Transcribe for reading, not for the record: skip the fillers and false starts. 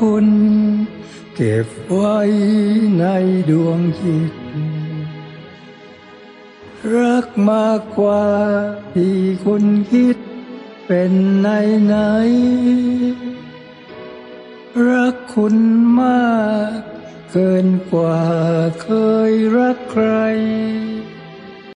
คุณเก็บไว้ในดวงจิตรักมากกว่าที่คุณคิดเป็นไหนรักคุณมากเกินกว่าเคยรักใคร